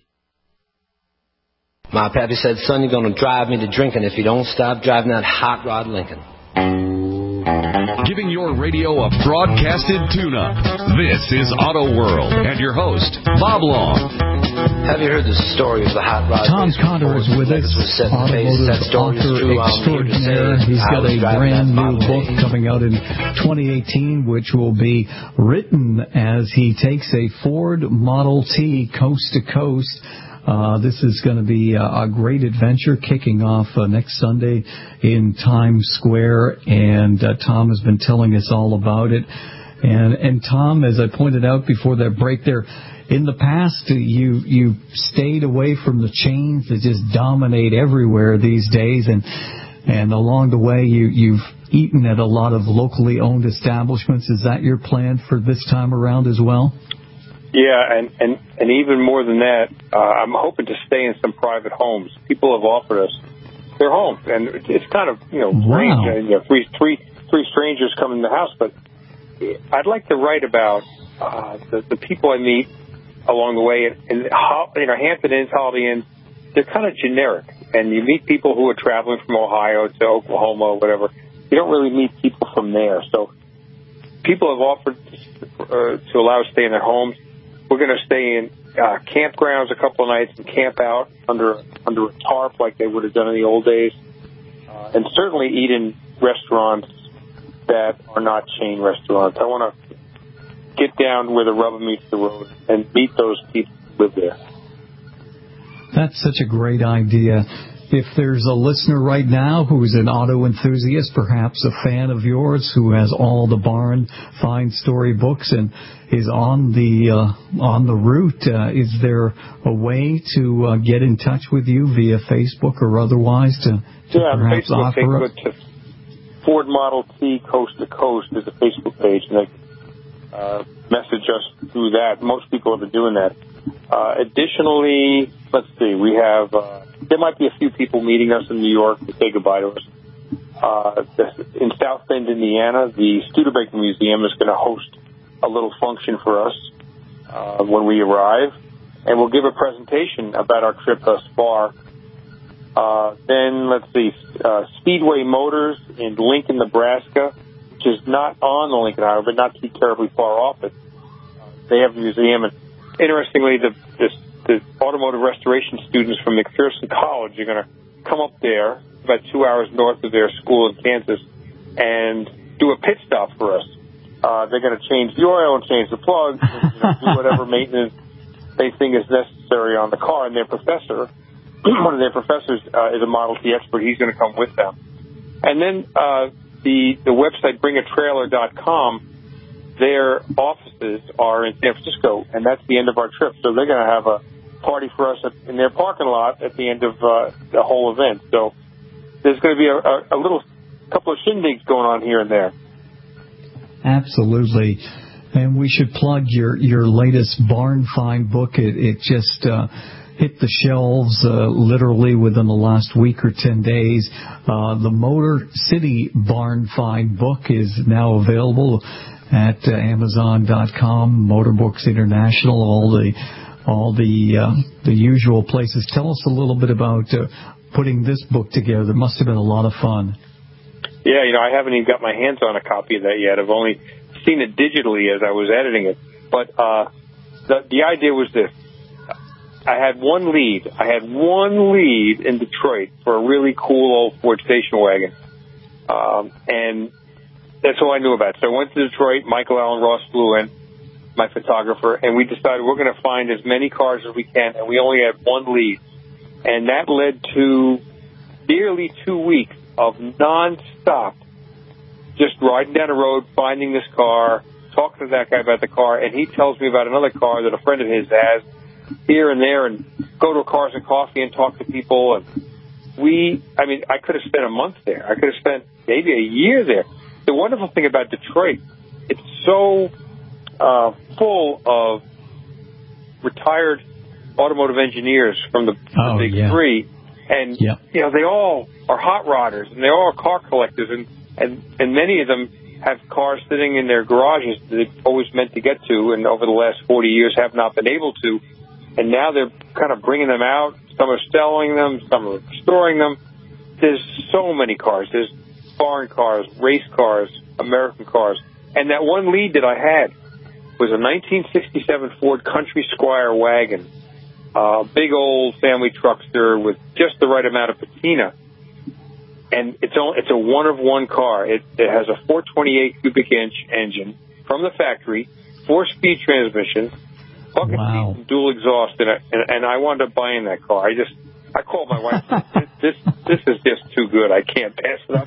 My pappy said, son, you're going to drive me to drinking if you don't stop driving that hot rod Lincoln. Giving your radio a broadcasted tune-up. This is Auto World and your host, Bob Long. Have you heard the story of the hot rod? Tom Cotter is with us, automotive author extraordinaire. He's got a brand new book coming out in twenty eighteen, which will be written as he takes a Ford Model T coast to coast. Uh, this is going to be uh, a great adventure kicking off uh, next Sunday in Times Square, and uh, Tom has been telling us all about it. And, and Tom, as I pointed out before that break there, in the past, you you stayed away from the chains that just dominate everywhere these days, and and along the way, you, you've eaten at a lot of locally owned establishments. Is that your plan for this time around as well? Yeah, and, and, and even more than that, uh, I'm hoping to stay in some private homes. People have offered us their homes, and it's kind of, you know, wow. strange. You know, three, three, three strangers come in the house, but I'd like to write about uh, the, the people I meet along the way. And, and you know, Hampton Inns, Holiday Inns, they're kind of generic, and you meet people who are traveling from Ohio to Oklahoma or whatever. You don't really meet people from there. So people have offered uh, to allow us to stay in their homes. We're going to stay in uh, campgrounds a couple of nights and camp out under under a tarp like they would have done in the old days, uh, and certainly eat in restaurants that are not chain restaurants. I want to get down where the rubber meets the road and meet those people who live there. That's such a great idea. If there's a listener right now who's an auto enthusiast, perhaps a fan of yours, who has all the Barn Find Story books and is on the uh, on the route, uh, is there a way to uh, get in touch with you via Facebook or otherwise to, to yeah, perhaps Facebook, offer they go to Ford Model T Coast to Coast is a Facebook page, and they uh, message us through that. Most people have been doing that. Uh, additionally, let's see, we have. Uh, There might be a few people meeting us in New York to say goodbye to us. Uh, in South Bend, Indiana, the Studebaker Museum is going to host a little function for us uh, when we arrive, and we'll give a presentation about our trip thus far. Uh, then, let's see, uh, Speedway Motors in Lincoln, Nebraska, which is not on the Lincoln Highway, but not too terribly far off it. Uh, they have a museum, and interestingly, the, this the automotive restoration students from McPherson College are going to come up there, about two hours north of their school in Kansas, and do a pit stop for us. Uh, they're going to change the oil and change the plugs, and, you know, do whatever maintenance they think is necessary on the car. And their professor, one of their professors, uh, is a Model T expert. He's going to come with them. And then uh, the the website bring a trailer dot com, their offices are in San Francisco, and that's the end of our trip. So they're going to have a party for us at, in their parking lot at the end of uh, the whole event. So there's going to be a, a, a little couple of shindigs going on here and there. Absolutely. And we should plug your, your latest barn find book. It, it just uh, hit the shelves uh, literally within the last week or ten days. Uh, the Motor City Barn Find book is now available at uh, Amazon dot com, Motor Books International, all the all the uh, the usual places. Tell us a little bit about uh, putting this book together. It must have been a lot of fun. Yeah, you know, I haven't even got my hands on a copy of that yet. I've only seen it digitally as I was editing it. But uh, the, the idea was this. I had one lead. I had one lead in Detroit for a really cool old Ford station wagon. Um, and that's all I knew about. So I went to Detroit. Michael Allen Ross flew in, my photographer, and we decided we're going to find as many cars as we can, and we only had one lead. And that led to nearly two weeks of nonstop just riding down the road, finding this car, talking to that guy about the car, and he tells me about another car that a friend of his has here and there, and go to a Cars and Coffee and talk to people. And we, I mean, I could have spent a month there. I could have spent maybe a year there. The wonderful thing about Detroit, it's so uh, full of retired automotive engineers from the, oh, the big yeah. three. And, yeah. you know, they all are hot rodders, and they all are car collectors, and, and, and many of them have cars sitting in their garages that they've always meant to get to, and over the last forty years have not been able to. And now they're kind of bringing them out. Some are selling them. Some are restoring them. There's so many cars. There's foreign cars, race cars, American cars. And that one lead that I had was a nineteen sixty-seven Ford Country Squire wagon, a uh, big old family truckster with just the right amount of patina. And it's a, it's a one-of-one car. It, it has a four twenty-eight cubic inch engine from the factory, four-speed transmission, bucket wow. seats, and dual exhaust, and, and, and I wound up buying that car. I just, I called my wife. this, this, this is just too good. I can't pass it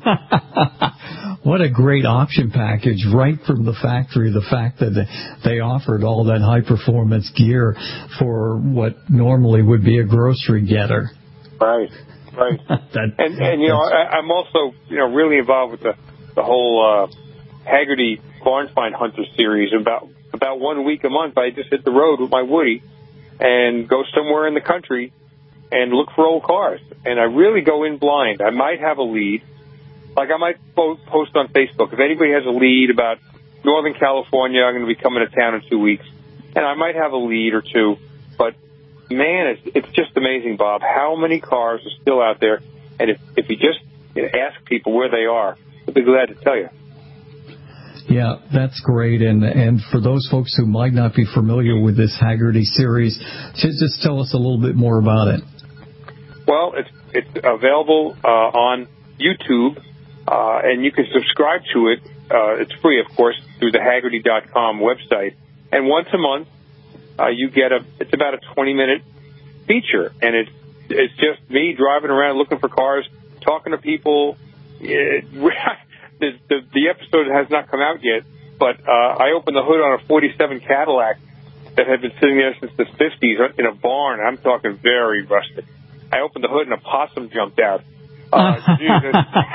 up. What a great option package right from the factory. The fact that they offered all that high-performance gear for what normally would be a grocery getter. Right, right. that, and, and, you know, I, I'm also, you know, really involved with the, the whole uh, Haggerty Barn Find Hunter series. About about one week a month, I just hit the road with my Woody and go somewhere in the country and look for old cars. And I really go in blind. I might have a lead. Like I might post on Facebook. If anybody has a lead about Northern California, I'm going to be coming to town in two weeks. And I might have a lead or two. But, man, it's, it's just amazing, Bob, how many cars are still out there. And if, if you just you know, ask people where they are, they'll be glad to tell you. Yeah, that's great. And and for those folks who might not be familiar with this Haggerty series, just, just tell us a little bit more about it. Well, it's it's available uh, on YouTube, uh, and you can subscribe to it. Uh, it's free, of course, through the Haggerty dot com website. And once a month, uh, you get a. It's about a twenty minute feature, and it's it's just me driving around looking for cars, talking to people. It, The, the, the episode has not come out yet, but uh, I opened the hood on a forty-seven Cadillac that had been sitting there since the fifties in a barn. I'm talking very rustic. I opened the hood and a possum jumped out. Uh, Jesus.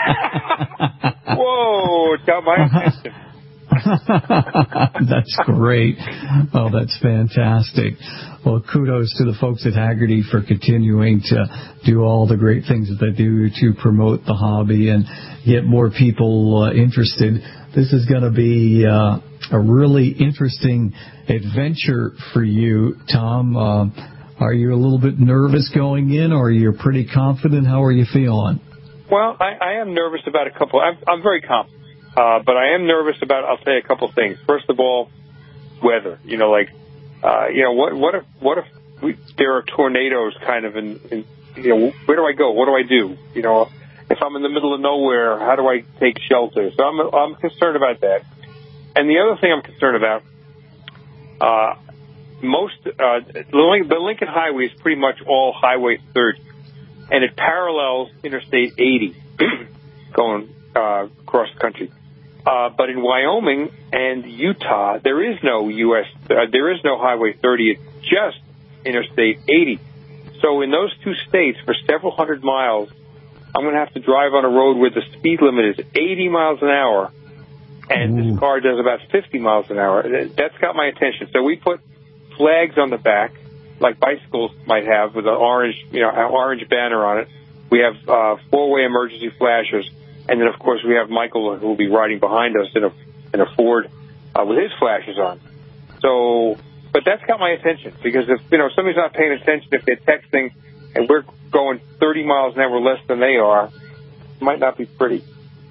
Whoa, it got my attention. That's great. Oh, that's fantastic. Well, kudos to the folks at Haggerty for continuing to do all the great things that they do to promote the hobby and get more people uh, interested. This is going to be uh, a really interesting adventure for you, Tom. Uh, are you a little bit nervous going in, or are you pretty confident? How are you feeling? Well, I, I am nervous about a couple. I'm, I'm very confident. Uh, but I am nervous about, I'll say a couple things. First of all, weather. You know, like, uh, you know, what, what if, what if we, there are tornadoes kind of in, in, you know, where do I go? What do I do? You know, if I'm in the middle of nowhere, how do I take shelter? So I'm, I'm concerned about that. And the other thing I'm concerned about, uh, most, uh, the Lincoln Highway is pretty much all Highway thirty, and it parallels Interstate eighty going, uh, across the country. Uh, but in Wyoming and Utah, there is no U S, uh, there is no Highway thirty. It's just Interstate eighty. So in those two states, for several hundred miles, I'm going to have to drive on a road where the speed limit is eighty miles an hour, and Ooh. This car does about fifty miles an hour. That's got my attention. So we put flags on the back, like bicycles might have, with an orange, you know, an orange banner on it. We have uh, four-way emergency flashers. And then, of course, we have Michael, who will be riding behind us in a in a Ford uh, with his flashes on. So, but that's got my attention, because if you know somebody's not paying attention, if they're texting and we're going thirty miles an hour less than they are, it might not be pretty.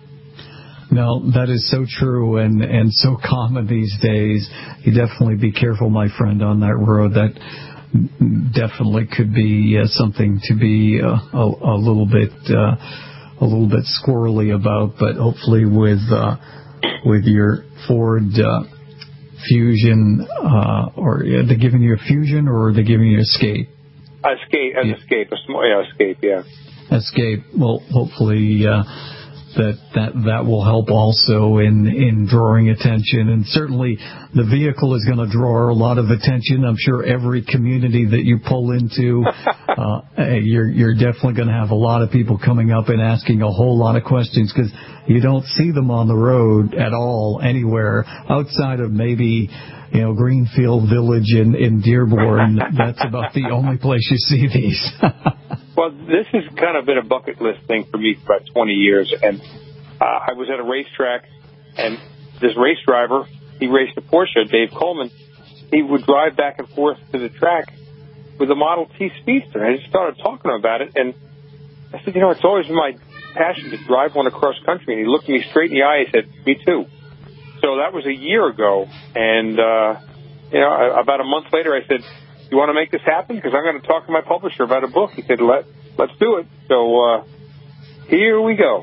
No, that is so true and and so common these days. You definitely be careful, my friend, on that road. That definitely could be uh, something to be uh, a, a little bit. Uh, a little bit squirrely about, but hopefully with uh, with your Ford uh, Fusion, uh, or are they giving you a Fusion or are they giving you Escape? Escape, an yeah. Escape, a small, yeah, Escape, yeah. Escape. Well, hopefully uh, that that that will help also in in drawing attention, and certainly the vehicle is going to draw a lot of attention. I'm sure every community that you pull into, uh, you're you're definitely going to have a lot of people coming up and asking a whole lot of questions, because you don't see them on the road at all anywhere outside of maybe, you know, Greenfield Village in, in Dearborn. That's about the only place you see these. Well, this has kind of been a bucket list thing for me for about twenty years. And uh, I was at a racetrack, and this race driver, he raced a Porsche, Dave Coleman. He would drive back and forth to the track with a Model T Speedster. And I just started talking about it, and I said, you know, it's always been my passion to drive one across country. And he looked me straight in the eye and said, me too. So that was a year ago, and, uh, you know, about a month later I said, you want to make this happen? Because I'm going to talk to my publisher about a book. He said, Let, let's do it. So uh, here we go.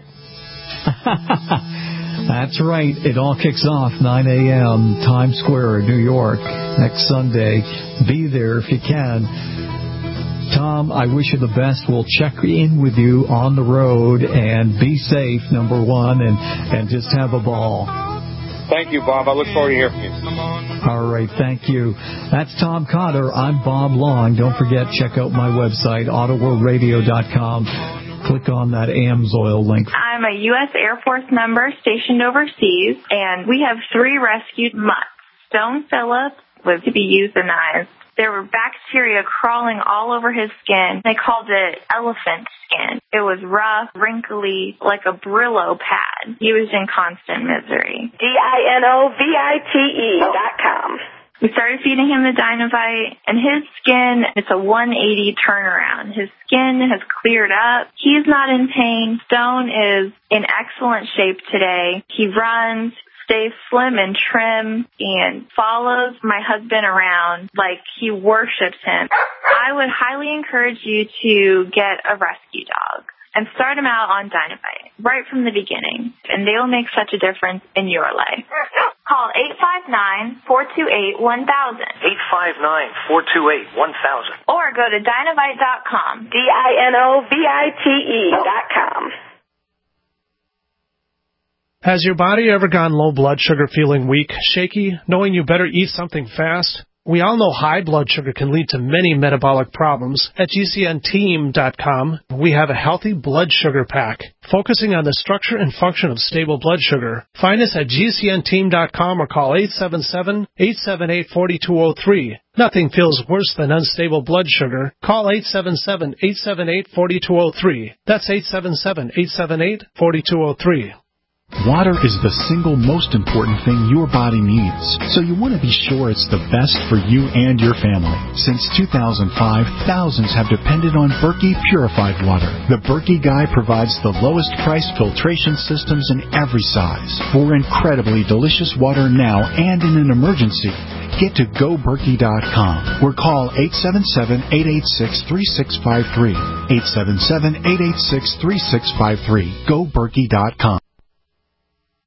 That's right. It all kicks off nine a.m. Times Square, New York, next Sunday. Be there if you can. Tom, I wish you the best. We'll check in with you on the road, and be safe, number one, and, and just have a ball. Thank you, Bob. I look forward to hearing from you. All right, thank you. That's Tom Cotter. I'm Bob Long. Don't forget, check out my website, auto world radio dot com. Click on that AMSOIL link. I'm a U S Air Force member stationed overseas, and we have three rescued mutts. Stone Phillips was to be euthanized. There were bacteria crawling all over his skin. They called it elephant skin. It was rough, wrinkly, like a Brillo pad. He was in constant misery. D I N O V I T E dot com. We started feeding him the Dynavite, and his skin, it's a one eighty turnaround. His skin has cleared up. He's not in pain. Stone is in excellent shape today. He runs, stays slim and trim, and follows my husband around like he worships him. I would highly encourage you to get a rescue dog and start him out on Dynavite right from the beginning, and they will make such a difference in your life. Call eight five nine, four two eight, one thousand. eight five nine, four two eight, one thousand. Or go to dynavite dot com. D I N O V I T E dot com. Has your body ever gone low blood sugar, feeling weak, shaky, knowing you better eat something fast? We all know high blood sugar can lead to many metabolic problems. At G C N team dot com, we have a healthy blood sugar pack, focusing on the structure and function of stable blood sugar. Find us at G C N team dot com or call eight seven seven, eight seven eight, four two zero three. Nothing feels worse than unstable blood sugar. Call eight seven seven, eight seven eight, four two zero three. That's eight seven seven, eight seven eight, four two zero three. Water is the single most important thing your body needs, so you want to be sure it's the best for you and your family. Since two thousand five, thousands have depended on Berkey purified water. The Berkey Guy provides the lowest price filtration systems in every size for incredibly delicious water now and in an emergency. Get to go berkey dot com or call eight seven seven, eight eight six, three six five three. eight seven seven, eight eight six, three six five three. go berkey dot com.